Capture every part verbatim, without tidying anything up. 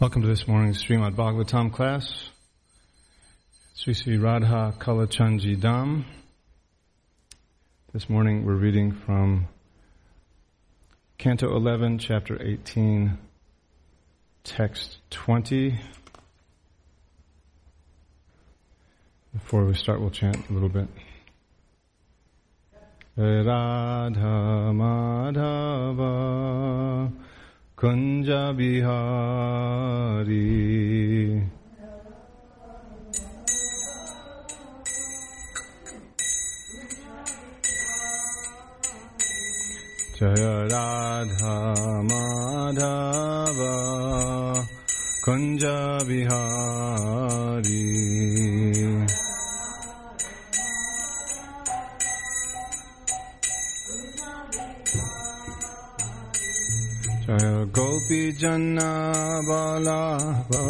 Welcome to this morning's Srimad Bhagavatam class. Sri Sri Radha Kalachandji Dham. This morning we're reading from Canto eleven, Chapter eighteen, Text twenty. Before we start, we'll chant a little bit. Radha Madhava Kunja Bihari Jaya Radha Madhava Kunja Bihari Jaya Gopi Janna Balava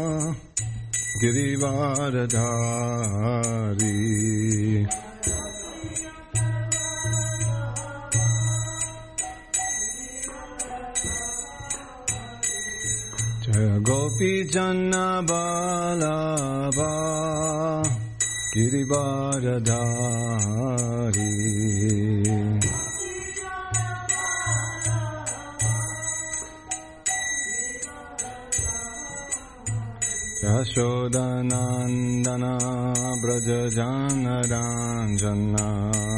Girivardhari Jaya Gopi Janna Balava Girivardhari Yashodanandana Brajajana Ranjana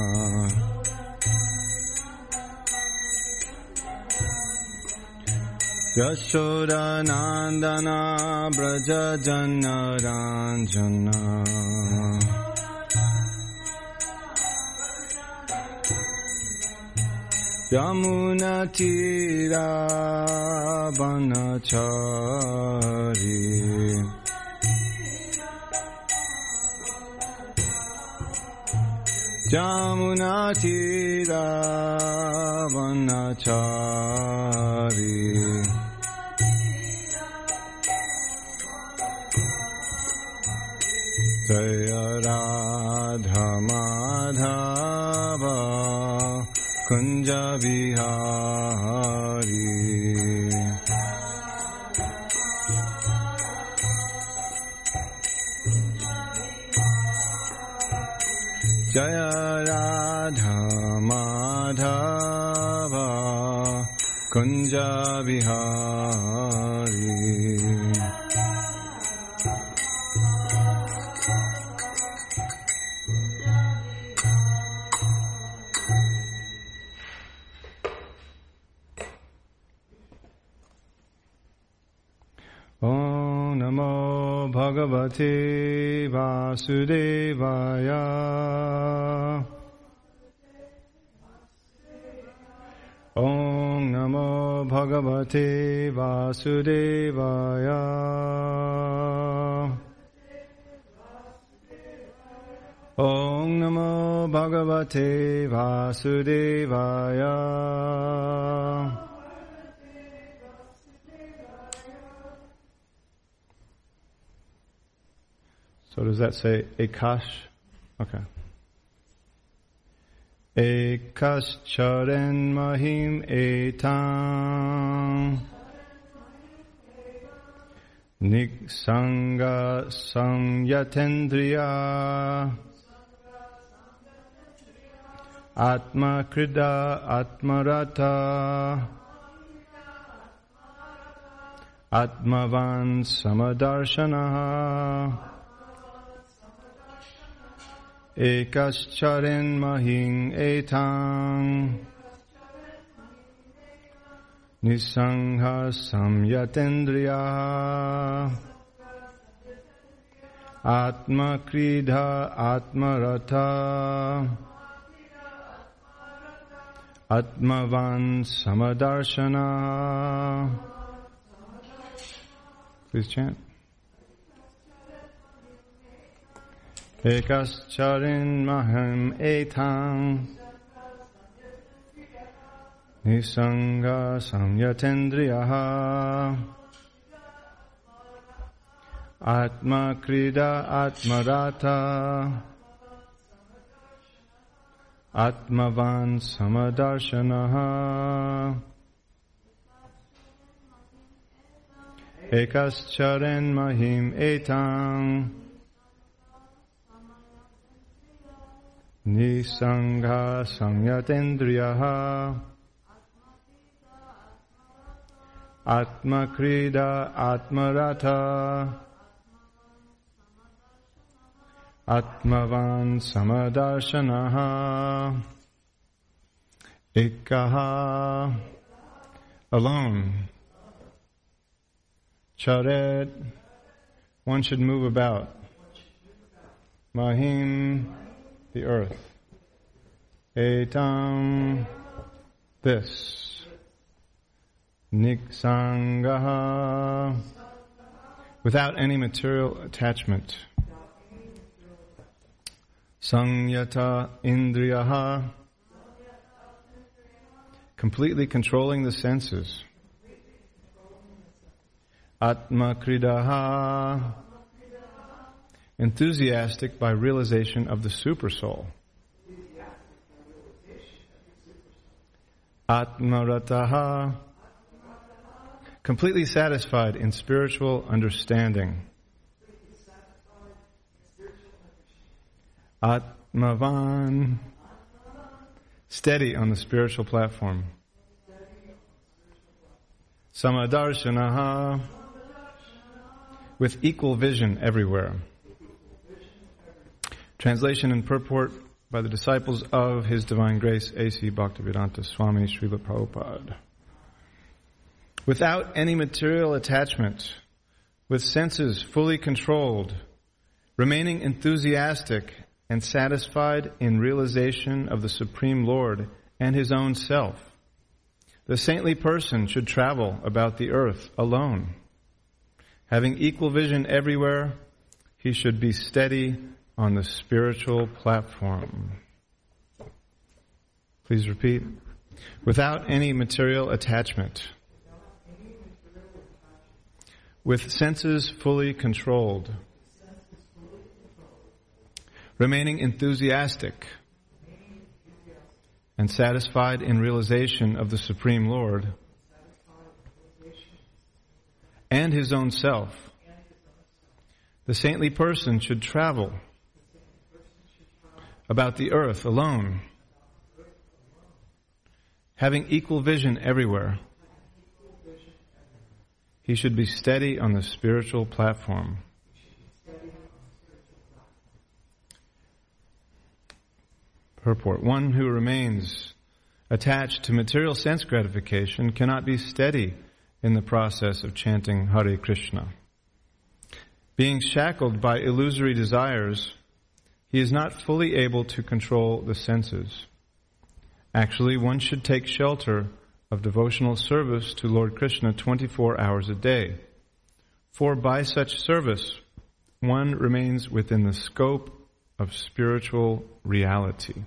Yashodanandana Brajajana Ranjana Yamuna Tira Banachari Jamuna Tira Banachari Jaya Radha Madhava Kunja Bihari Jaya Radha Madhava Kunja Bihari Om Namo Bhagavate Vasudevaya Om Namo Bhagavate Vasudevaya Om Namo Bhagavate Vasudevaya So does that say Ekash? Okay. Ekash Charan Mahim Etam Niksanga Samyatendriya Atma Krida Atmarata Atmavan Samadarshanaha Ekascharin Mahing Etang Nisangha Samyatendriya Atma Kridha Atmarata Atmavan Samadarshana. Please chant. Ekascharin Mahim Etang Nisanga Samyatendriyaha Atma Krida Atmarata Atmavan Samadarshanaha ekascharen mahim etang nisangha samyatendriyaha atmakrida atmarata atmavan samadarshanaha ekaha alone. Charet, one should move about. Mahim, the earth. Etam, this. Niksangaha, without any material attachment. Sangyata indriyaha, completely controlling the senses. Atma kridaha, enthusiastic by realization of the supersoul. Atma rataha, completely satisfied in spiritual understanding. Atmavan, steady on the spiritual platform. Samadarshanaha, with equal vision everywhere. Translation and purport by the disciples of His Divine Grace, A C Bhaktivedanta Swami Srila Prabhupada. Without any material attachment, with senses fully controlled, remaining enthusiastic and satisfied in realization of the Supreme Lord and His own self, the saintly person should travel about the earth alone. Having equal vision everywhere, he should be steady on the spiritual platform. Please repeat. Without any material attachment, with senses fully controlled, remaining enthusiastic and satisfied in realization of the Supreme Lord and his own self, the saintly person should travel about the earth alone, having equal vision everywhere. He should be steady on the spiritual platform. Purport. One who remains attached to material sense gratification cannot be steady in the process of chanting Hare Krishna. Being shackled by illusory desires, he is not fully able to control the senses. Actually, one should take shelter of devotional service to Lord Krishna twenty-four hours a day. For by such service, one remains within the scope of spiritual reality.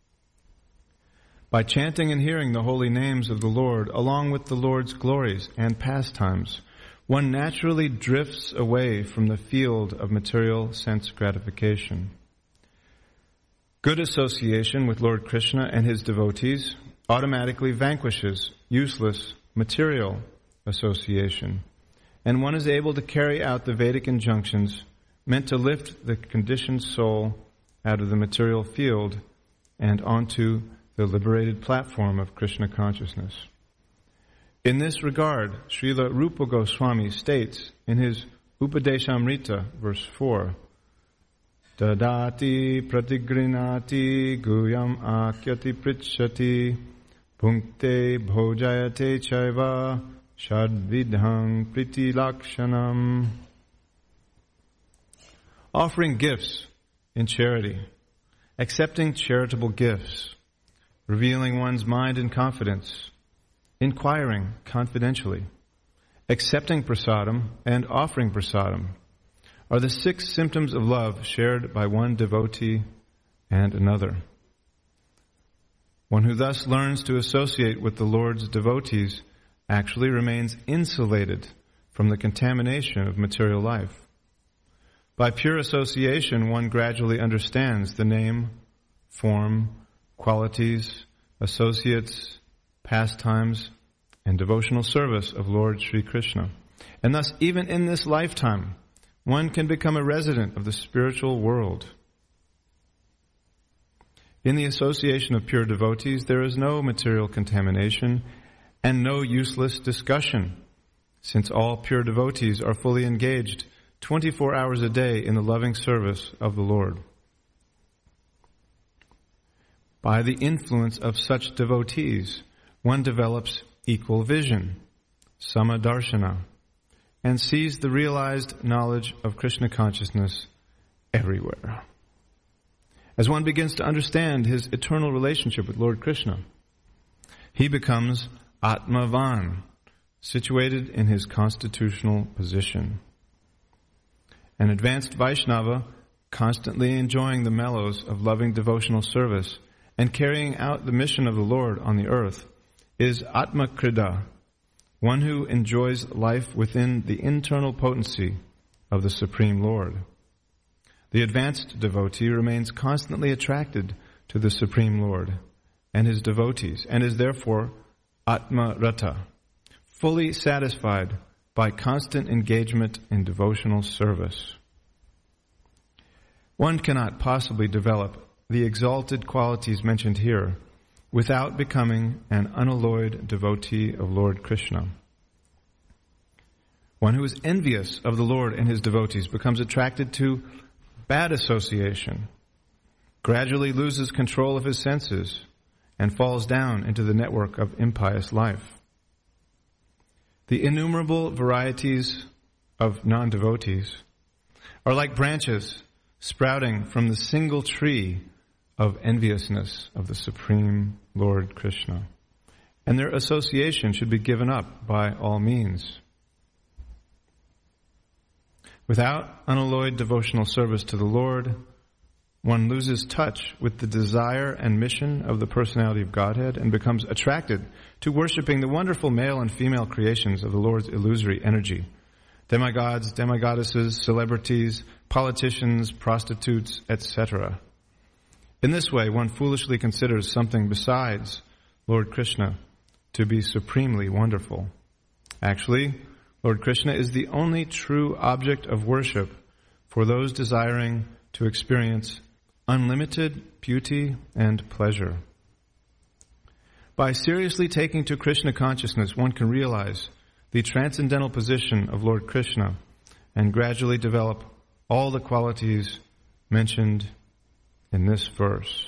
By chanting and hearing the holy names of the Lord, along with the Lord's glories and pastimes, one naturally drifts away from the field of material sense gratification. Good association with Lord Krishna and his devotees automatically vanquishes useless material association, and one is able to carry out the Vedic injunctions meant to lift the conditioned soul out of the material field and onto the liberated platform of Krishna consciousness. In this regard, Srila Rupa Goswami states in his Upadeshamrita, verse four, Dadati pratigrinati guyam akyati pritshati punkte bhojayate chaiva shadvidhang priti lakshanam. Offering gifts in charity, accepting charitable gifts, revealing one's mind in confidence, inquiring confidentially, accepting prasadam and offering prasadam are the six symptoms of love shared by one devotee and another. One who thus learns to associate with the Lord's devotees actually remains insulated from the contamination of material life. By pure association, one gradually understands the name, form, qualities, associates, pastimes, and devotional service of Lord Sri Krishna. And thus, even in this lifetime, one can become a resident of the spiritual world. In the association of pure devotees, there is no material contamination and no useless discussion, since all pure devotees are fully engaged twenty-four hours a day in the loving service of the Lord. By the influence of such devotees, one develops equal vision, samadarshana, and sees the realized knowledge of Krishna consciousness everywhere. As one begins to understand his eternal relationship with Lord Krishna, he becomes Atmavan, situated in his constitutional position. An advanced Vaishnava, constantly enjoying the mellows of loving devotional service and carrying out the mission of the Lord on the earth, is Atmakrida, one who enjoys life within the internal potency of the Supreme Lord. The advanced devotee remains constantly attracted to the Supreme Lord and his devotees, and is therefore Atmarata, fully satisfied by constant engagement in devotional service. One cannot possibly develop the exalted qualities mentioned here without becoming an unalloyed devotee of Lord Krishna. One who is envious of the Lord and his devotees becomes attracted to bad association, gradually loses control of his senses, and falls down into the network of impious life. The innumerable varieties of non-devotees are like branches sprouting from the single tree of enviousness of the Supreme Lord Krishna, and their association should be given up by all means. Without unalloyed devotional service to the Lord, one loses touch with the desire and mission of the personality of Godhead and becomes attracted to worshiping the wonderful male and female creations of the Lord's illusory energy. Demigods, demigoddesses, celebrities, politicians, prostitutes, et cetera. In this way, one foolishly considers something besides Lord Krishna to be supremely wonderful. Actually, Lord Krishna is the only true object of worship for those desiring to experience unlimited beauty and pleasure. By seriously taking to Krishna consciousness, one can realize the transcendental position of Lord Krishna and gradually develop all the qualities mentioned in this verse.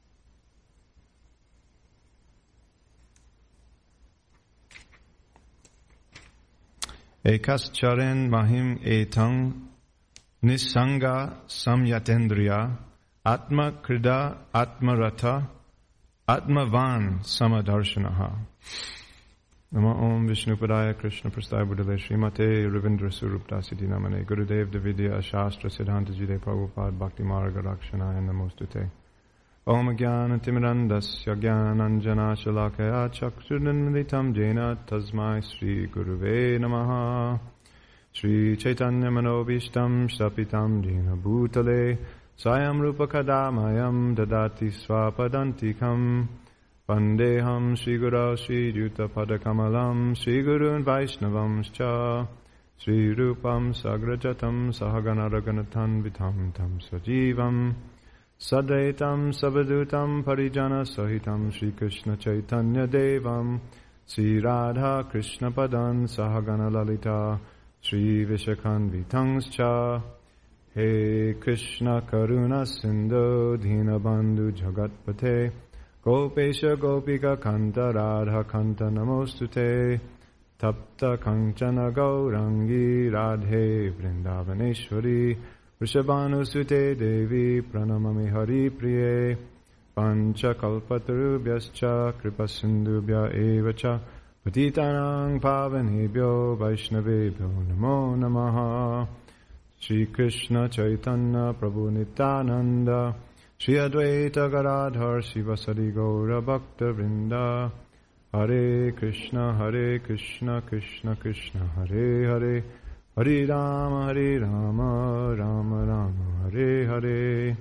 Ekascharen mahim etang nisanga samyatendriya atma krida atmarata atmavan samadarshanaha. Nama Om Vishnupadaya Krishna Prasthaya Buddhale Srimate Ravindra Surupdasiti Namane Gurudev Davidya Shastra Siddhanta Jide Prabhupada Bhakti Marga Rakshanaya Namostute. Om Jnana Timirandasya Jnananjana Shalakaya Chakshunanmritam Jena Tasmai Sri Guruve Namaha. Sri Chaitanya Manobishtam Shapitam Jena Bhutale Sayam Rupa Kadamayam Dadati Swapadantikam Vandeham Shri Guru Shri Juta Padakamalam Shri Gurun Vaishnavamscha Shri Rupam Sagrajatam Sahagana Raganathan Vitam Tam Sajivam Sadaitam Savadutam Parijana Sahitam Shri Krishna Chaitanya Devam Shri Radha Krishna Padan Sahagana Lalita Shri Vishakhan Vitangscha. He Krishna Karuna Sindhu Dhinabandhu Jagatpate Gopesha Gopika Kanta Radha Kanta Namostute Tapta Kanchana Gaurangi Radhe Vrindavaneshwari Vrishabhanusute Devi Pranamami Hari Priye Pancha Kalpatarubhyascha Kripasindubhya Evacha Patitanang Pavanebhyo Vaishnavebhyo Namo Namaha. Shri Krishna Chaitanya Prabhu Nityananda Shri Advaita Gadadhar Sivasadi Gaura Bhakta Vrinda. Hare Krishna Hare Krishna Krishna Krishna Hare Hare Hare Rama Hare Rama Rama Rama Hare Hare.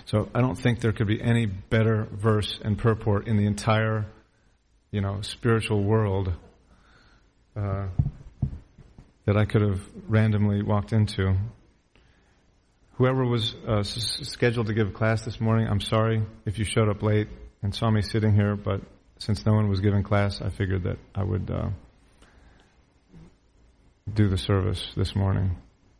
So I don't think there could be any better verse and purport in the entire, you know, spiritual world uh, that I could have randomly walked into. Whoever was uh, s- scheduled to give class this morning, I'm sorry if you showed up late and saw me sitting here, but since no one was giving class, I figured that I would uh, do the service this morning.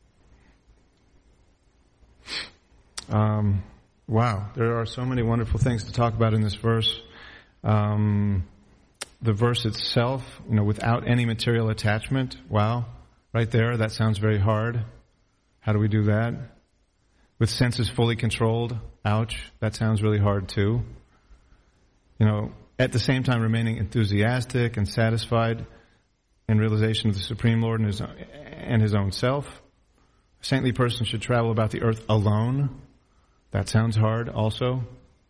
Um, wow, there are so many wonderful things to talk about in this verse. Um, the verse itself, you know, without any material attachment, wow, right there, that sounds very hard. How do we do that? With senses fully controlled, ouch, that sounds really hard too. You know, at the same time remaining enthusiastic and satisfied in realization of the Supreme Lord and his, and his own self. A saintly person should travel about the earth alone. That sounds hard also.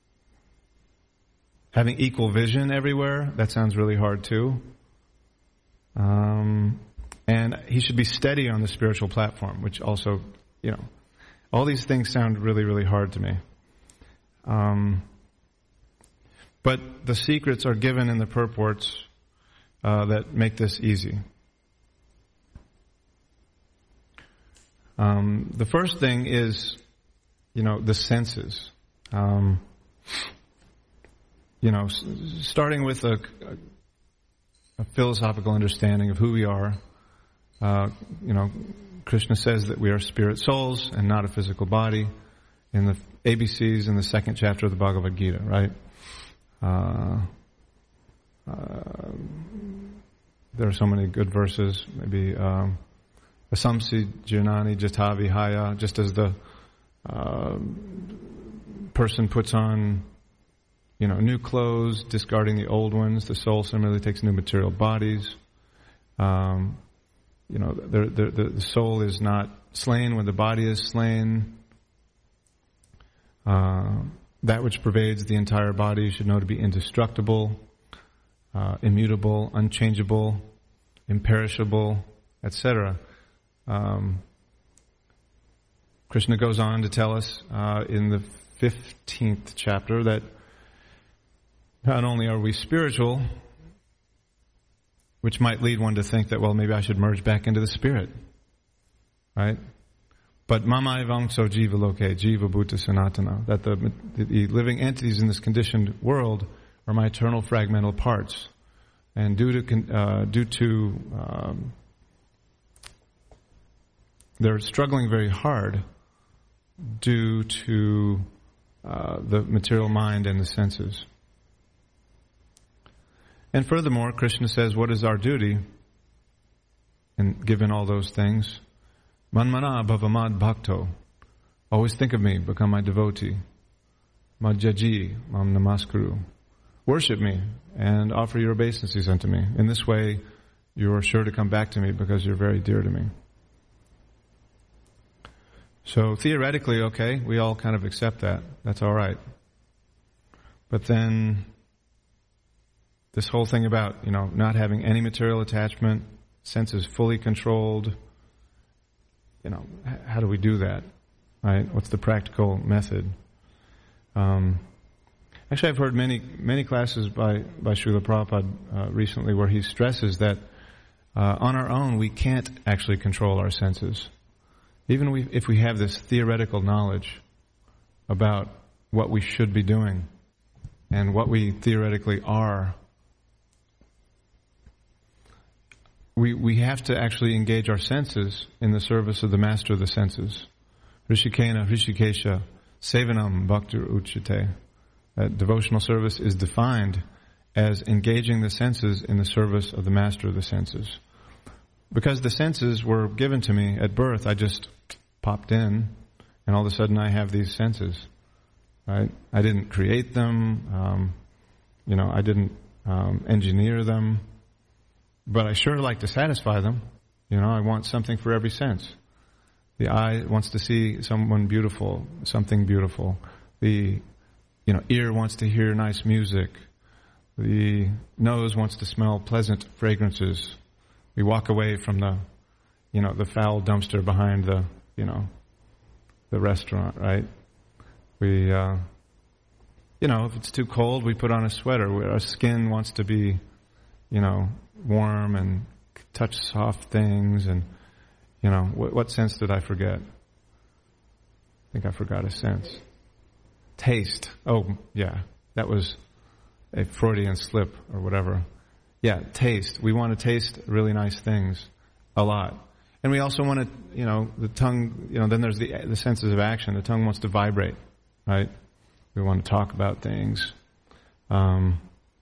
Having equal vision everywhere, that sounds really hard too. Um, and he should be steady on the spiritual platform, which also, you know, all these things sound really, really hard to me. Um, but the secrets are given in the purports uh, that make this easy. Um, the first thing is, you know, the senses. Um, you know, s- starting with a, a philosophical understanding of who we are. Uh, you know, Krishna says that we are spirit souls and not a physical body in the A B Cs in the second chapter of the Bhagavad Gita, right? Uh, uh, there are so many good verses. Maybe um, Asamsi Janani Jata Vihaya, just as the uh, person puts on, you know, new clothes, discarding the old ones, the soul similarly takes new material bodies. Um, you know, the, the, the soul is not slain when the body is slain. Uh, that which pervades the entire body you should know to be indestructible, uh, immutable, unchangeable, imperishable, et cetera. Um, Krishna goes on to tell us uh, in the fifteenth chapter that not only are we spiritual, which might lead one to think that, well, maybe I should merge back into the spirit, right? But mama evangso jiva loke, jiva bhuta sanatana, that the, the living entities in this conditioned world are my eternal fragmental parts. And due to, uh, due to um, they're struggling very hard due to uh, the material mind and the senses. And furthermore, Krishna says, what is our duty? And given all those things, manmana bhavamad bhakto, always think of me, become my devotee. Madhyaji mam namaskuru, worship me and offer your obeisances unto me. In this way, you are sure to come back to me because you're very dear to me. So theoretically, okay, we all kind of accept that. That's all right. But then this whole thing about, you know, not having any material attachment, senses fully controlled, you know, h- how do we do that, right? What's the practical method? Um, actually, I've heard many many classes by, by Srila Prabhupada uh, recently where he stresses that uh, on our own we can't actually control our senses. Even we, if we have this theoretical knowledge about what we should be doing and what we theoretically are, we we have to actually engage our senses in the service of the master of the senses. Rishikena, Rishikesha, Sevanam Bhaktir Uchite. That devotional service is defined as engaging the senses in the service of the master of the senses. Because the senses were given to me at birth, I just popped in, and all of a sudden I have these senses. Right? I didn't create them. Um, you know, I didn't um, engineer them. But I sure like to satisfy them. You know, I want something for every sense. The eye wants to see someone beautiful, something beautiful. The, you know, ear wants to hear nice music. The nose wants to smell pleasant fragrances. We walk away from the, you know, the foul dumpster behind the, you know, the restaurant, right? We, uh, you know, if it's too cold, we put on a sweater. Our skin wants to be, you know, warm and touch soft things. And, you know, what, what sense did I forget? I think I forgot a sense. Taste. Oh, yeah. That was a Freudian slip or whatever. Yeah, taste. We want to taste really nice things a lot. And we also want to, you know, the tongue, you know, then there's the the senses of action. The tongue wants to vibrate, right? We want to talk about things. Um,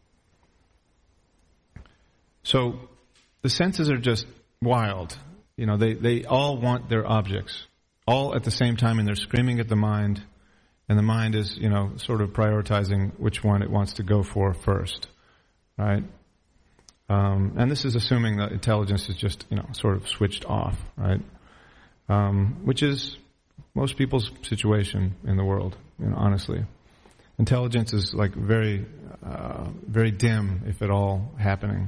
so the senses are just wild. You know, they, they all want their objects, all at the same time, and they're screaming at the mind. And the mind is, you know, sort of prioritizing which one it wants to go for first, right? Um, and this is assuming that intelligence is just, you know, sort of switched off, right? Um, which is most people's situation in the world, you know, honestly. Intelligence is like very, uh, very dim, if at all, happening.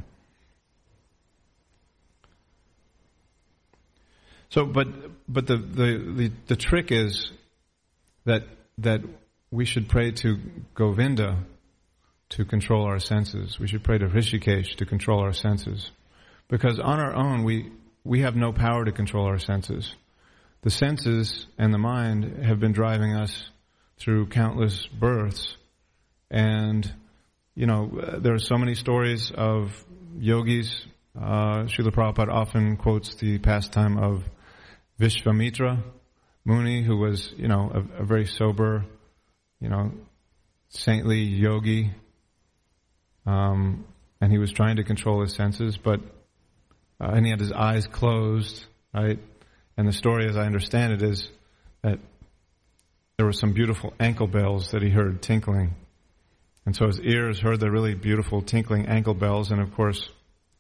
So, but, but the, the, the, the trick is that, that we should pray to Govinda to control our senses. We should pray to Rishikesh to control our senses. Because on our own, we, we have no power to control our senses. The senses and the mind have been driving us through countless births. And, you know, there are so many stories of yogis. Uh, Srila Prabhupada often quotes the pastime of Vishvamitra Muni, who was, you know, a, a very sober, you know, saintly yogi. Um, and he was trying to control his senses, but, uh, and he had his eyes closed, right? And the story, as I understand it, is that there were some beautiful ankle bells that he heard tinkling. And so his ears heard the really beautiful tinkling ankle bells, and of course,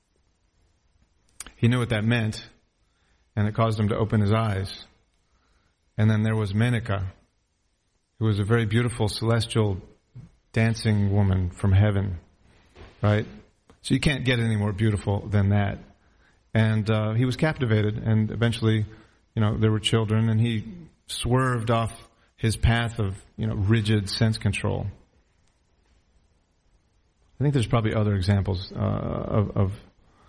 he knew what that meant, and it caused him to open his eyes. And then there was Menika, who was a very beautiful celestial dancing woman from heaven, right? So you can't get any more beautiful than that. And uh, he was captivated, and eventually, you know, there were children, and he swerved off his path of, you know, rigid sense control. I think there's probably other examples uh, of, of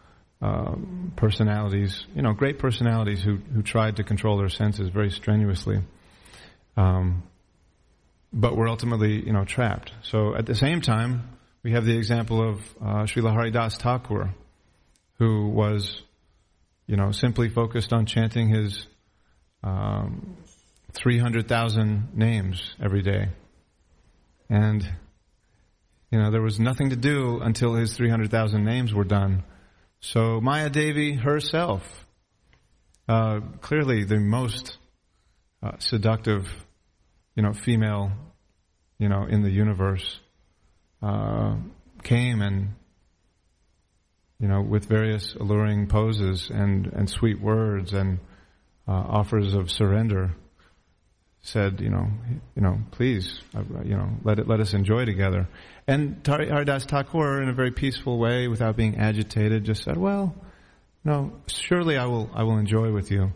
um, personalities, you know, great personalities who, who tried to control their senses very strenuously, um, but were ultimately, you know, trapped. So at the same time, we have the example of uh, Srila Haridas Thakur, who was, you know, simply focused on chanting his um, three hundred thousand names every day. And, you know, there was nothing to do until his three hundred thousand names were done. So Maya Devi herself, uh, clearly the most uh, seductive, you know, female, you know, in the universe, uh, came and, you know, with various alluring poses and, and sweet words and uh, offers of surrender, said, you know, you know, please, uh, you know, let it, let us enjoy together. And Haridas Thakur, in a very peaceful way, without being agitated, just said, well, no, surely I will, I will enjoy with you.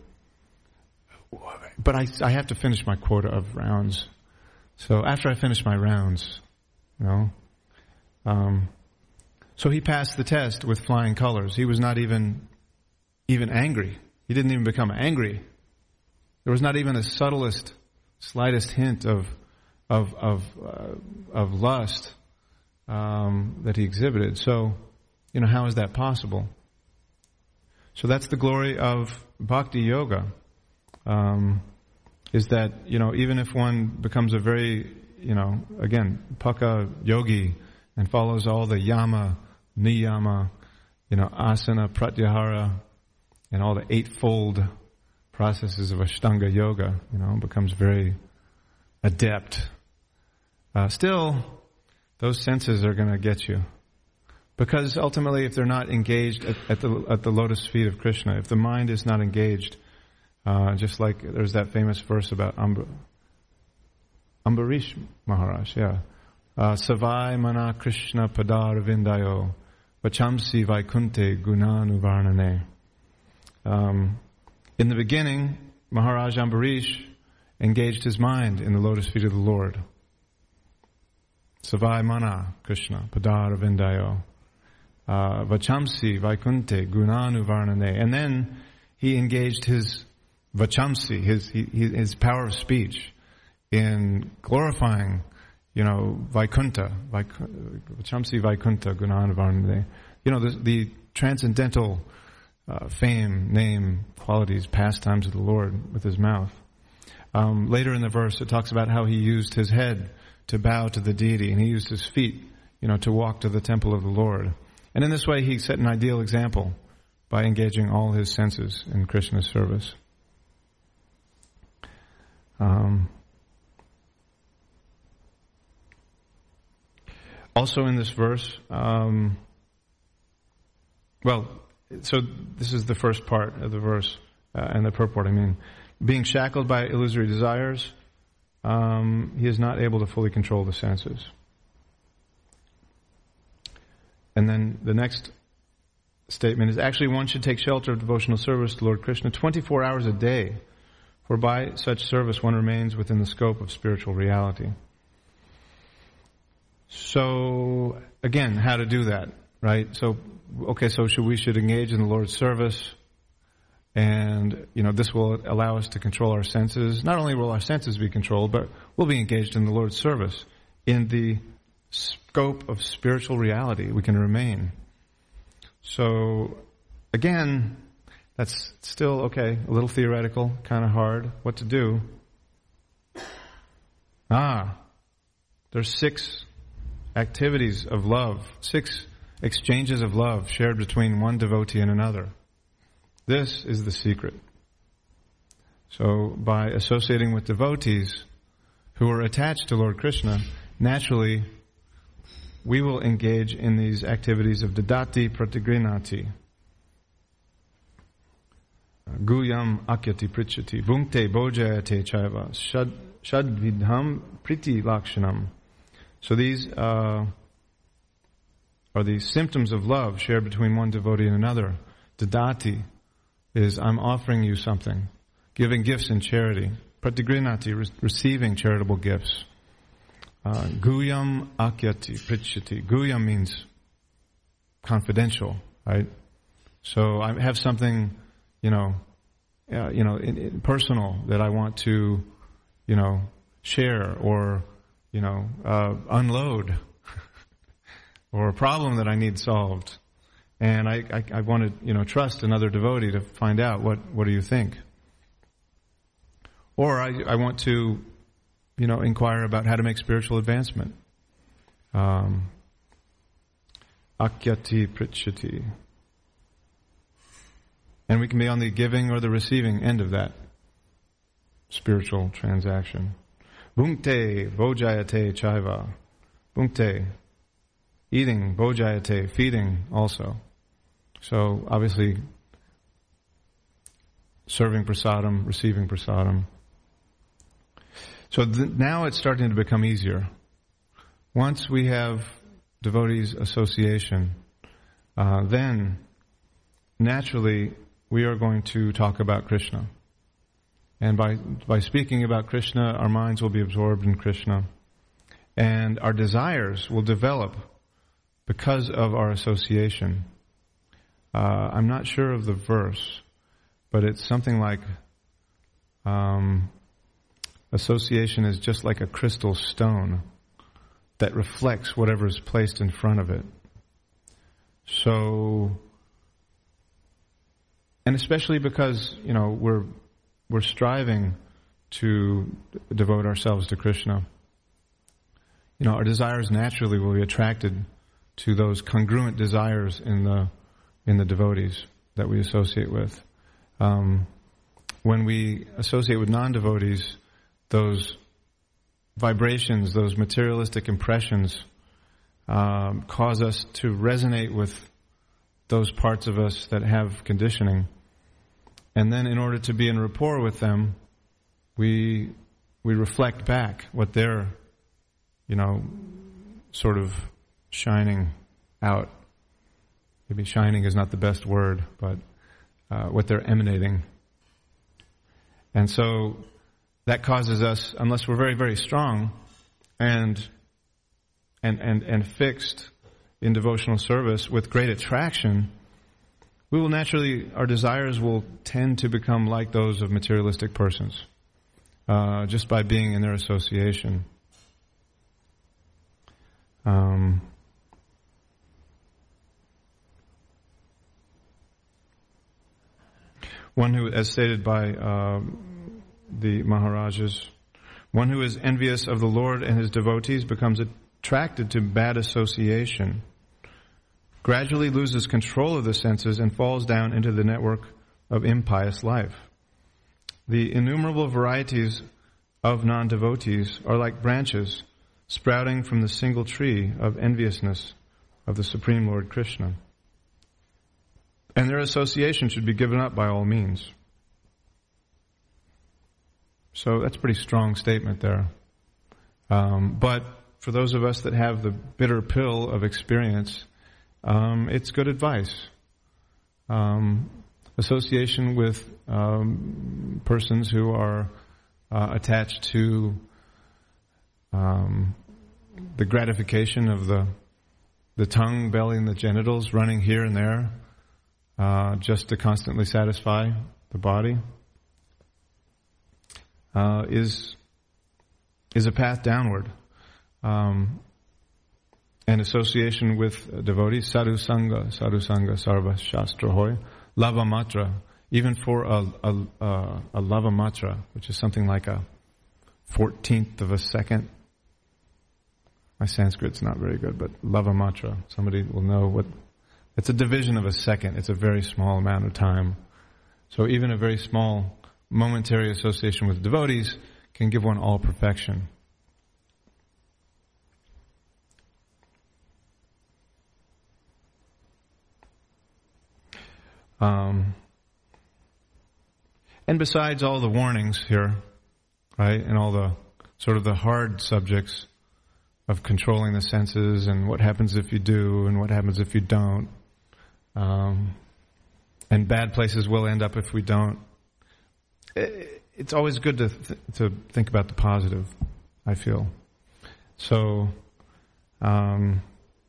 But I, I have to finish my quota of rounds. So after I finish my rounds, you know, um, so he passed the test with flying colors. He was not even, even angry. He didn't even become angry. There was not even the subtlest, slightest hint of, of, of, uh, of lust, um, that he exhibited. So, you know, how is that possible? So that's the glory of bhakti yoga, um, is that, you know, even if one becomes a very, you know, again, paka yogi and follows all the yama, niyama, you know, asana, pratyahara, and all the eightfold processes of Ashtanga yoga, you know, becomes very adept. Uh, still, those senses are going to get you. Because ultimately, if they're not engaged at, at the at the lotus feet of Krishna, if the mind is not engaged, uh, just like there's that famous verse about Amb- Ambarish Maharaj, yeah. Uh, Savai mana Krishna padar vindayo, vachamsi vaikunte gunanuvarnane. Um, in the beginning, Maharaj Ambarish engaged his mind in the lotus feet of the Lord. Savai mana Krishna, padara vindayo, uh, vachamsi vaikunte gunanu varnane. And then he engaged his vachamsi, his, his power of speech, in glorifying, you know, Vaikunta, vachamsi vaikunta gunanu varnane. You know, the, the transcendental uh, fame, name, qualities, pastimes of the Lord with his mouth. Um, later in the verse, it talks about how he used his head to bow to the deity, and he used his feet, you know, to walk to the temple of the Lord. And in this way, he set an ideal example by engaging all his senses in Krishna's service. Um, also in this verse, um, well, so this is the first part of the verse, uh, and the purport, I mean. Being shackled by illusory desires, um, he is not able to fully control the senses. And then the next statement is, actually one should take shelter of devotional service to Lord Krishna twenty-four hours a day, for by such service one remains within the scope of spiritual reality. So, again, how to do that, right? So, okay, so should we should engage in the Lord's service, and, you know, this will allow us to control our senses. Not only will our senses be controlled, but we'll be engaged in the Lord's service. In the scope of spiritual reality, we can remain. So, again, that's still, okay, a little theoretical, kind of hard. What to do? Ah, there's six activities of love, six exchanges of love shared between one devotee and another. This is the secret. So by associating with devotees who are attached to Lord Krishna, naturally we will engage in these activities of dadati pratigrinati. Guyam akyati prichati, vunkte bojayate chaiva, shad, shadvidham priti lakshanam. So these uh, are the symptoms of love shared between one devotee and another. Dadati is, I'm offering you something, giving gifts in charity. Pratigrinati, re- receiving charitable gifts. Uh, Guyam akyati prichati. Guyam means confidential, right? So I have something, you know, uh, you know, in, in personal that I want to, you know, share or, you know, uh, unload, or a problem that I need solved. And I, I, I want to, you know, trust another devotee to find out what, what do you think. Or I, I want to, you know, inquire about how to make spiritual advancement. Um, Akyati prichati. And we can be on the giving or the receiving end of that spiritual transaction. Bhunkte bojayate chaiva. Bhunkte, eating, bojayate, feeding also. So obviously, serving prasadam, receiving prasadam. So th- now it's starting to become easier. Once we have devotees association, uh, then naturally we are going to talk about Krishna. And by by speaking about Krishna, our minds will be absorbed in Krishna. And our desires will develop because of our association. Uh, I'm not sure of the verse, but it's something like, um, association is just like a crystal stone that reflects whatever is placed in front of it. So, and especially because, you know, we're we're striving to devote ourselves to Krishna. You know, our desires naturally will be attracted to those congruent desires in the in the devotees that we associate with. Um, when we associate with non-devotees, those vibrations, those materialistic impressions, um, cause us to resonate with those parts of us that have conditioning. And then in order to be in rapport with them, we we reflect back what they're, you know, sort of shining out. Maybe shining is not the best word, but uh, what they're emanating. And so that causes us, unless we're very, very strong and and and, and fixed in devotional service with great attraction, we will naturally, our desires will tend to become like those of materialistic persons, uh, just by being in their association. Um, one who, as stated by uh, the Maharajas, one who is envious of the Lord and his devotees becomes attracted to bad association, gradually loses control of the senses, and falls down into the network of impious life. The innumerable varieties of non-devotees are like branches sprouting from the single tree of enviousness of the Supreme Lord Krishna. And their association should be given up by all means. So that's a pretty strong statement there. Um, but for those of us that have the bitter pill of experience, um, it's good advice. Um, association with um, persons who are uh, attached to um, the gratification of the the tongue, belly, and the genitals, running here and there, uh, just to constantly satisfy the body, uh, is is a path downward. Um, and association with devotees, sadhu sangha, sadhu sangha, sarva shastra hoy, lava matra, even for a, a, a, a lava matra, which is something like a fourteenth of a second. My Sanskrit's not very good, but lava matra, somebody will know what, it's a division of a second. It's a very small amount of time. So even a very small momentary association with devotees can give one all perfection. Um, and besides all the warnings here, right, and all the sort of the hard subjects of controlling the senses and what happens if you do and what happens if you don't, um, and bad places will end up if we don't. It's always good to th- to think about the positive, I feel. So, um,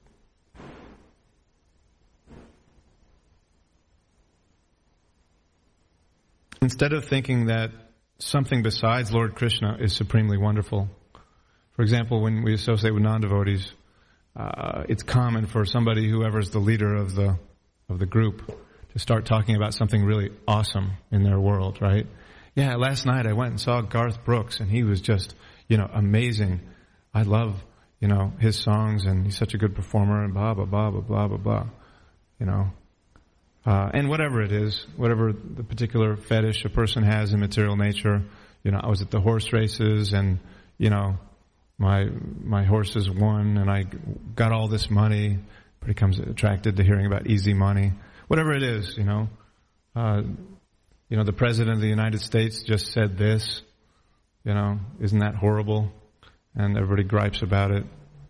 instead of thinking that something besides Lord Krishna is supremely wonderful, for example, when we associate with non-devotees, uh, it's common for somebody, whoever's the leader of the of the group, to start talking about something really awesome in their world, right? Yeah, last night I went and saw Garth Brooks, and he was just, you know, amazing. I love, you know, his songs, and he's such a good performer, and blah, blah, blah, blah, blah, blah, blah, you know. Uh, and whatever it is, whatever the particular fetish a person has in material nature, you know, I was at the horse races, and, you know, my my horses won, and I got all this money, but he becomes attracted to hearing about easy money. Whatever it is, you know. Uh, you know, the President of the United States just said this, you know, isn't that horrible? And everybody gripes about it.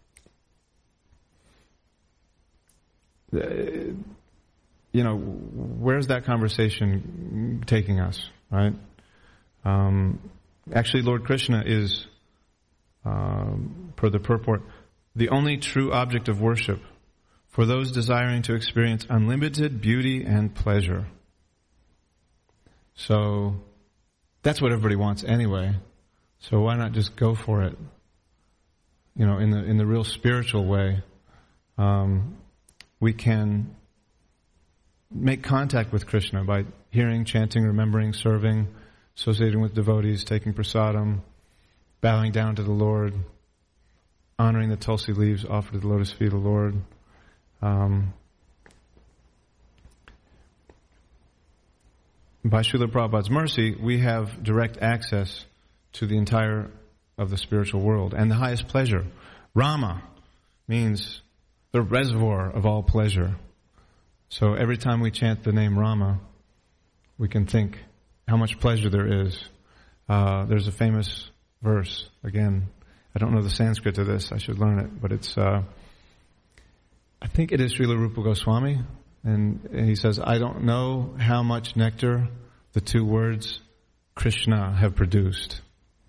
Uh, you know, where's that conversation taking us, right? Um, actually, Lord Krishna is, um, per the purport, the only true object of worship for those desiring to experience unlimited beauty and pleasure. So that's what everybody wants anyway. So why not just go for it? You know, in the in the real spiritual way, um, we can make contact with Krishna by hearing, chanting, remembering, serving, associating with devotees, taking prasadam, bowing down to the Lord, honoring the tulsi leaves offered at the lotus feet of the Lord. Um, by Srila Prabhupada's mercy, we have direct access to the entire of the spiritual world and the highest pleasure. Rama means the reservoir of all pleasure. So every time we chant the name Rama, we can think how much pleasure there is. Uh, there's a famous verse, again, I don't know the Sanskrit to this, I should learn it, but it's, uh, I think it is Srila Rupa Goswami, and, and he says, I don't know how much nectar the two words Krishna have produced.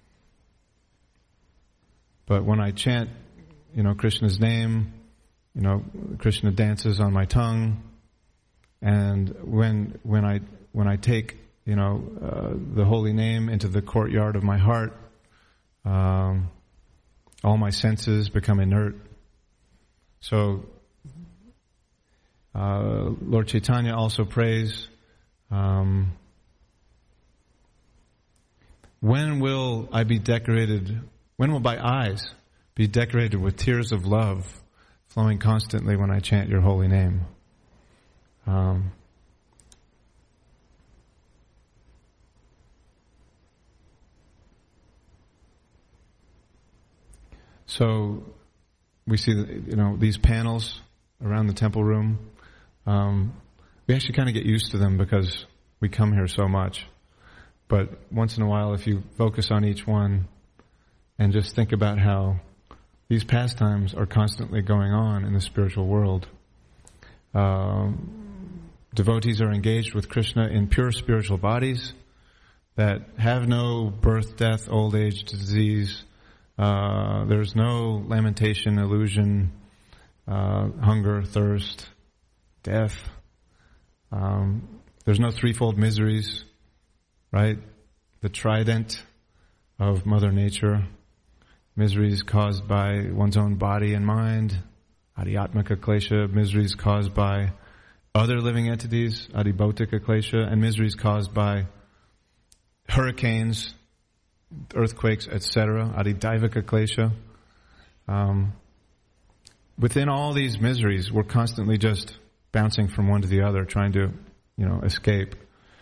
But when I chant, you know, Krishna's name, you know, Krishna dances on my tongue. And when when I when I take, you know, uh, the holy name into the courtyard of my heart, um, all my senses become inert. So uh, Lord Chaitanya also prays, um, when will I be decorated, when will my eyes be decorated with tears of love flowing constantly when I chant your holy name? Um, so we see, you know, these panels around the temple room. Um, we actually kind of get used to them because we come here so much. But once in a while, if you focus on each one and just think about how these pastimes are constantly going on in the spiritual world. Um, devotees are engaged with Krishna in pure spiritual bodies that have no birth, death, old age, disease. Uh, there's no lamentation, illusion, uh, hunger, thirst, death. Um, there's no threefold miseries, right? The trident of Mother Nature. Miseries caused by one's own body and mind, adhyatmika klesha, miseries caused by other living entities, adhibautika klesha, and miseries caused by hurricanes, earthquakes, et cetera, adidaivika klesha. Um, within all these miseries, we're constantly just bouncing from one to the other, trying to, you know, escape.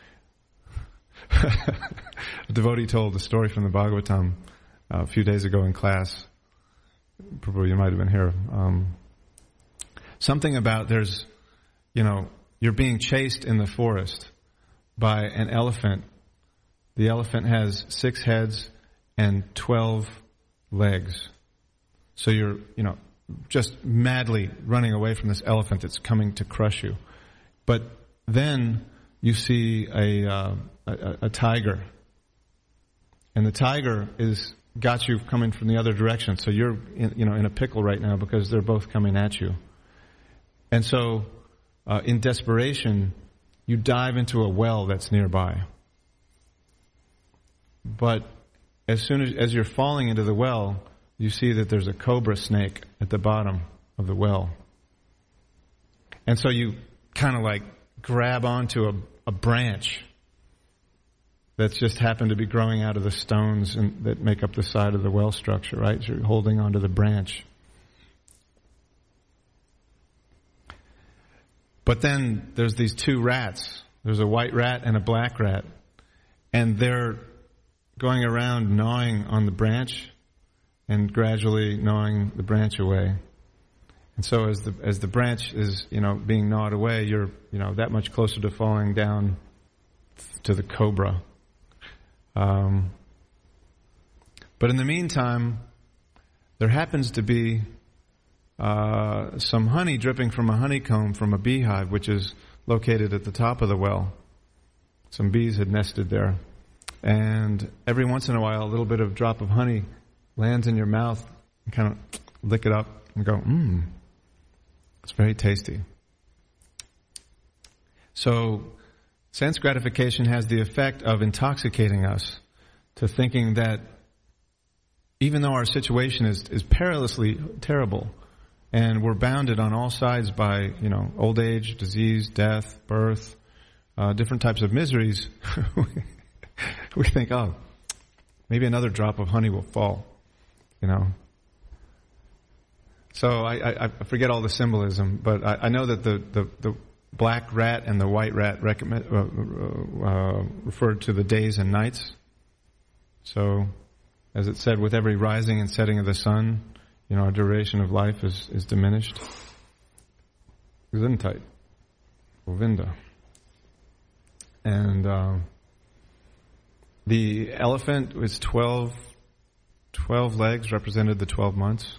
A devotee told a story from the Bhagavatam uh, a few days ago in class. Probably you might have been here. Um, something about there's, you know, you're being chased in the forest by an elephant. The elephant has six heads and twelve legs. So you're, you know, just madly running away from this elephant that's coming to crush you. But then you see a, uh, a, a tiger. And the tiger is got you coming from the other direction. So you're, in, you know, in a pickle right now because they're both coming at you. And so, uh, in desperation, you dive into a well that's nearby. But as soon as, as you're falling into the well, you see that there's a cobra snake at the bottom of the well. And so you kind of like grab onto a, a branch that's just happened to be growing out of the stones and, that make up the side of the well structure, right? So you're holding onto the branch. But then there's these two rats. There's a white rat and a black rat. And they're going around gnawing on the branch and gradually gnawing the branch away. And so as the as the branch is, you know, being gnawed away, you're, you know, that much closer to falling down to the cobra. Um, but in the meantime, there happens to be uh, some honey dripping from a honeycomb from a beehive, which is located at the top of the well. Some bees had nested there. And every once in a while, a little bit of drop of honey lands in your mouth. You kind of lick it up and go, mmm, it's very tasty. So, sense gratification has the effect of intoxicating us to thinking that even though our situation is, is perilously terrible and we're bounded on all sides by, you know, old age, disease, death, birth, uh, different types of miseries, we think, oh, maybe another drop of honey will fall, you know. So I, I, I forget all the symbolism, but I, I know that the, the, the black rat and the white rat recommend, uh, uh, referred to the days and nights. So, as it said, with every rising and setting of the sun, you know, our duration of life is, is diminished. Gesundheit. Govinda. And uh, the elephant was twelve, twelve legs, represented the twelve months.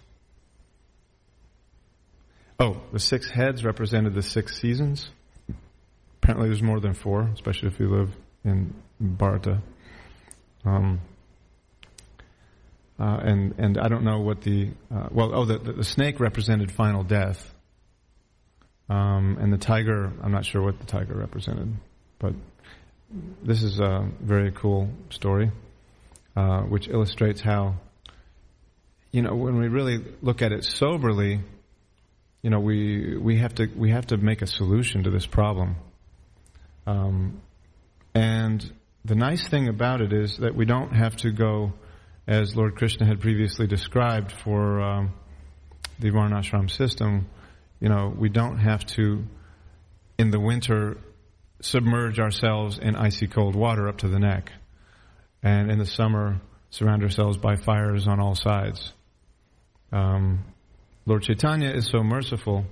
Oh, the six heads represented the six seasons. Apparently there's more than four, especially if you live in Bharata. Um, uh, and and I don't know what the uh, well oh the, the the snake represented final death, um, and the tiger, I'm not sure what the tiger represented, but this is a very cool story, uh, which illustrates how, you know, when we really look at it soberly, you know, we we have to we have to make a solution to this problem. Um, and the nice thing about it is that we don't have to go, as Lord Krishna had previously described for um, the Varnashram system. You know, we don't have to, in the winter, submerge ourselves in icy cold water up to the neck, and in the summer surround ourselves by fires on all sides. Um, Lord Chaitanya is so merciful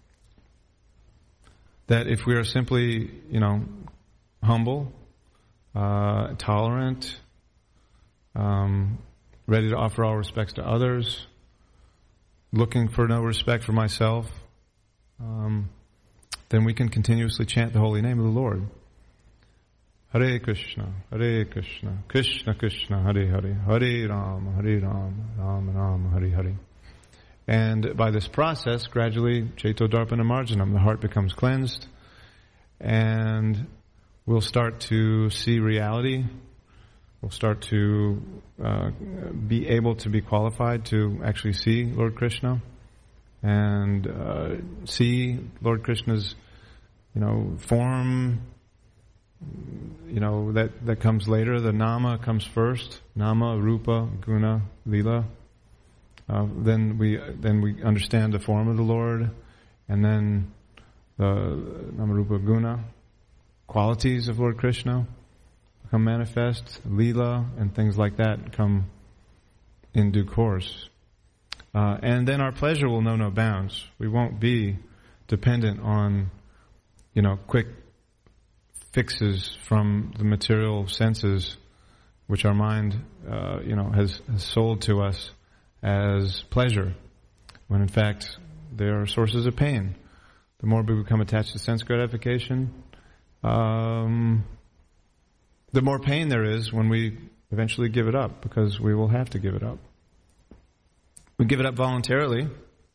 that if we are simply, you know, humble, uh, tolerant, um, ready to offer all respects to others, looking for no respect for myself, um, then we can continuously chant the holy name of the Lord. Hare Krishna, Hare Krishna, Krishna Krishna, Hare Hare, Hare Rama, Hare Rama, Rama Rama, Hare Hare. And by this process, gradually, Chaito Darpana Marjanam, the heart becomes cleansed, and we'll start to see reality. We'll start to uh, be able to be qualified to actually see Lord Krishna, and uh, see Lord Krishna's, you know, form, you know, that, that comes later. The Nama comes first. Nama, Rupa, Guna, Lila. Uh, then we then we understand the form of the Lord, and then the Nama, Rupa, Guna, qualities of Lord Krishna become manifest. Lila and things like that come in due course. Uh, and then our pleasure will know no bounds. We won't be dependent on, you know, quick fixes from the material senses, which our mind, uh, you know, has, has sold to us as pleasure, when in fact they are sources of pain. The more we become attached to sense gratification, um, the more pain there is when we eventually give it up, because we will have to give it up. We give it up voluntarily,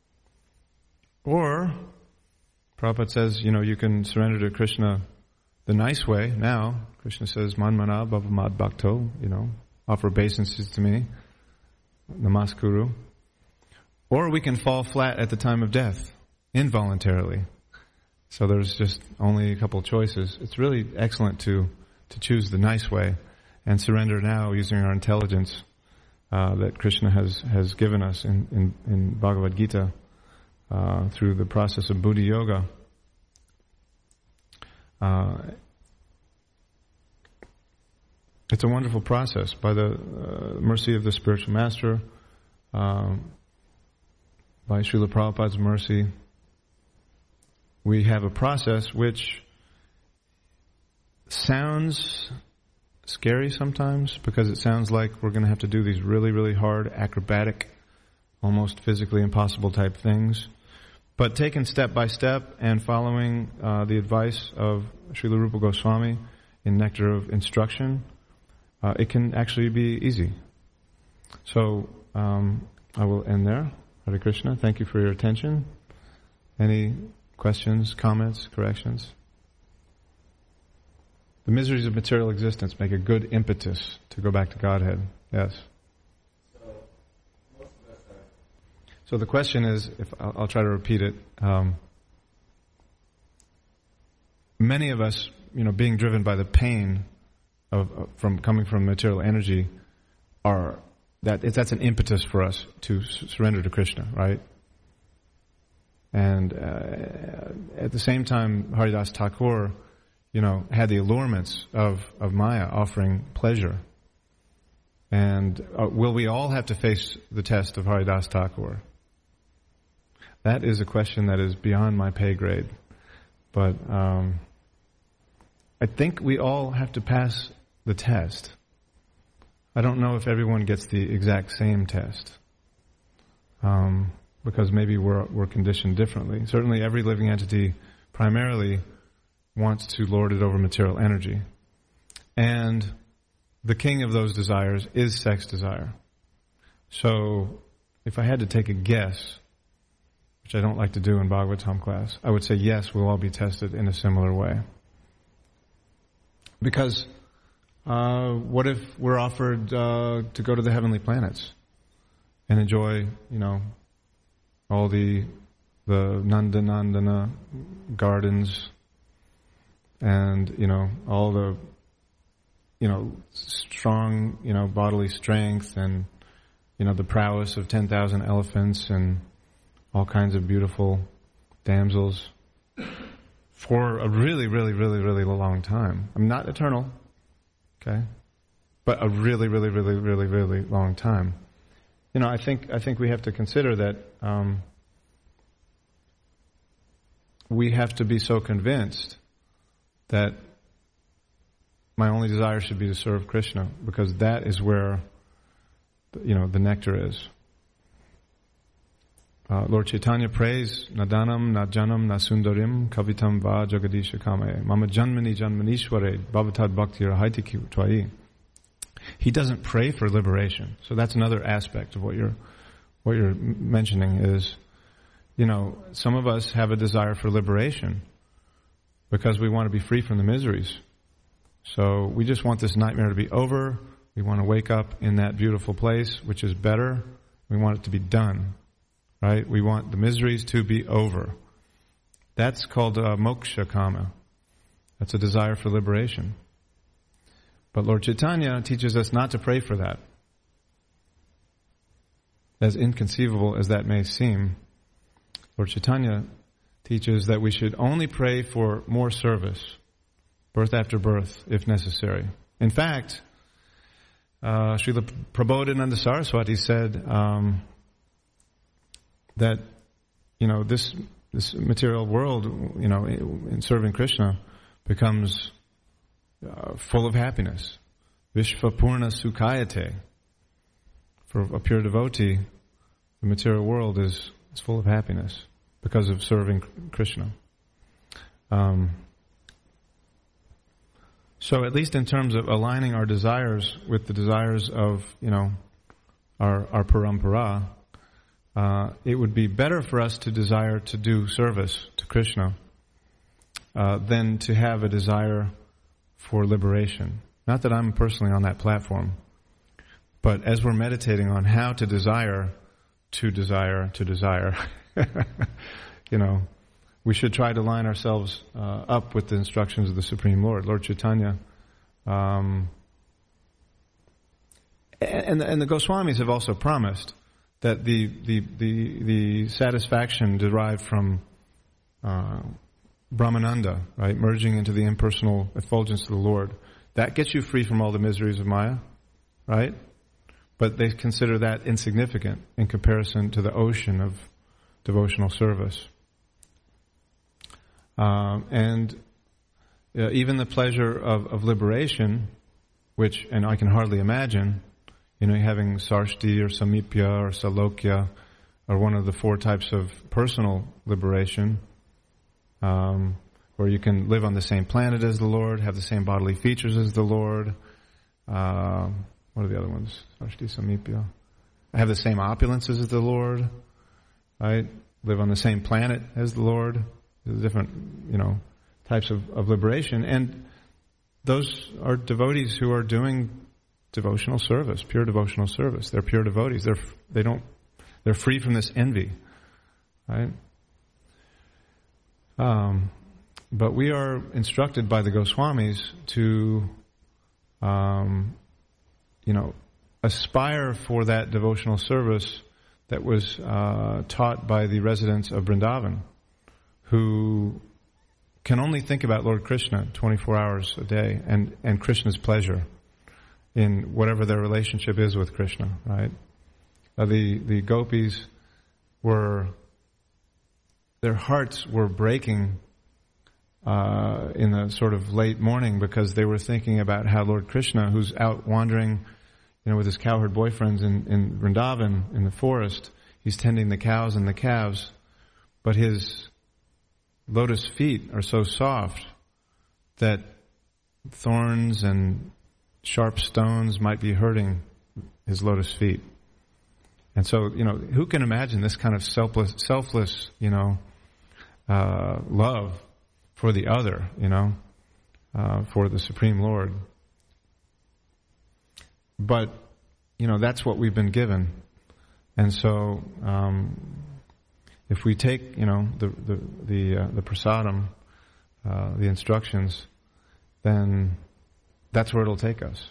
or Prabhupada says, you know, you can surrender to Krishna the nice way. Now, Krishna says, Manmana Bhava Mad Bhakto, you know, offer obeisances to me, Namaskuru. Or we can fall flat at the time of death, involuntarily. So there's just only a couple of choices. It's really excellent to, to choose the nice way and surrender now using our intelligence uh, that Krishna has, has given us in, in, in Bhagavad Gita uh, through the process of Buddhi Yoga. Uh, it's a wonderful process. By the uh, mercy of the spiritual master, um, by Srila Prabhupada's mercy, we have a process which sounds scary sometimes, because it sounds like we're going to have to do these really, really hard, acrobatic, almost physically impossible type things. But taken step by step and following uh, the advice of Srila Rupa Goswami in Nectar of Instruction, uh, it can actually be easy. So um, I will end there. Hare Krishna. Thank you for your attention. Any questions, comments, corrections? The miseries of material existence make a good impetus to go back to Godhead. Yes. So, most of us are... so the question is, if I'll, I'll try to repeat it. Um, many of us, you know, being driven by the pain of, of from coming from material energy, are that that's an impetus for us to s- surrender to Krishna, right? And uh, at the same time, Haridas Thakur, you know, had the allurements of, of Maya offering pleasure. And uh, will we all have to face the test of Haridas Thakur? That is a question that is beyond my pay grade. But um, I think we all have to pass the test. I don't know if everyone gets the exact same test. Um, because maybe we're, we're conditioned differently. Certainly every living entity primarily wants to lord it over material energy. And the king of those desires is sex desire. So, if I had to take a guess, which I don't like to do in Bhagavatam class, I would say yes, we'll all be tested in a similar way. Because uh, what if we're offered uh, to go to the heavenly planets and enjoy, you know, all the the Nanda Nandana gardens and, you know, all the, you know, strong, you know, bodily strength and, you know, the prowess of ten thousand elephants and all kinds of beautiful damsels for a really, really, really, really long time. I'm not eternal, okay? But a really, really, really, really, really long time. You know, I think I think we have to consider that um, we have to be so convinced that my only desire should be to serve Krishna, because that is where, you know, the nectar is. Uh, Lord Chaitanya prays, Nadanam, Najanam, Nasundarim, Kavitam va Jagadisha Kame, Mama Janmani Janmanishware, Bhavatad Bhakti Rahaiti Twai. He doesn't pray for liberation. So that's another aspect of what you're, what you're mentioning is, you know, some of us have a desire for liberation because we want to be free from the miseries. So we just want this nightmare to be over. We want to wake up in that beautiful place, which is better. We want it to be done, right? We want the miseries to be over. That's called uh, moksha kama. That's a desire for liberation. But Lord Chaitanya teaches us not to pray for that. As inconceivable as that may seem, Lord Chaitanya teaches that we should only pray for more service, birth after birth, if necessary. In fact, uh, Srila Prabodhananda Saraswati said um, that, you know, this this material world, you know, in serving Krishna, becomes uh, full of happiness. Vishvapurna sukhayate. For a pure devotee, the material world is, is full of happiness because of serving Krishna. Um, so at least in terms of aligning our desires with the desires of, you know, our, our parampara, uh, it would be better for us to desire to do service to Krishna uh, than to have a desire for liberation. Not that I'm personally on that platform, but as we're meditating on how to desire, to desire, to desire, you know, we should try to line ourselves uh, up with the instructions of the Supreme Lord, Lord Chaitanya. Um, and, and the Goswamis have also promised that the the the, the satisfaction derived from uh, Brahmananda, right, merging into the impersonal effulgence of the Lord, that gets you free from all the miseries of Maya, right? But they consider that insignificant in comparison to the ocean of devotional service. Um, and uh, even the pleasure of, of liberation, which, and I can hardly imagine, you know, having sarshti or samipya or salokya, or one of the four types of personal liberation, um, where you can live on the same planet as the Lord, have the same bodily features as the Lord. Uh, what are the other ones? Sarshti, samipya. Have the same opulences as the Lord, right? Live on the same planet as the Lord. There's different, you know, types of, of liberation. And those are devotees who are doing devotional service, pure devotional service. They're pure devotees. They're, they don't, they're free from this envy, right? Um, but we are instructed by the Goswamis to, um, you know, aspire for that devotional service that was uh, taught by the residents of Vrindavan, who can only think about Lord Krishna twenty-four hours a day and, and Krishna's pleasure in whatever their relationship is with Krishna, right? Uh, the, the gopis were, their hearts were breaking uh, in the sort of late morning because they were thinking about how Lord Krishna, who's out wandering, you know, with his cowherd boyfriends in, in Vrindavan, in the forest, he's tending the cows and the calves, but his lotus feet are so soft that thorns and sharp stones might be hurting his lotus feet. And so, you know, who can imagine this kind of selfless, selfless, you know, uh, love for the other, you know, uh, for the Supreme Lord? But, you know, that's what we've been given. And so, um, if we take, you know, the the the, uh, the prasadam, uh, the instructions, then that's where it'll take us.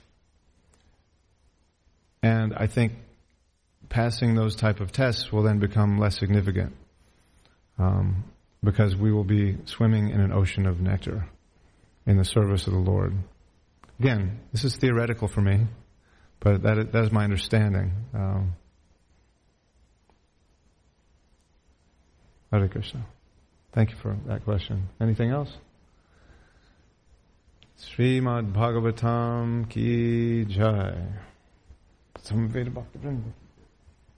And I think passing those type of tests will then become less significant, um, because we will be swimming in an ocean of nectar in the service of the Lord. Again, this is theoretical for me, but that is, that is my understanding. Um, Hare Krishna. Thank you for that question. Anything else? Srimad Bhagavatam ki jai. Samveda Bhakti Vrinda.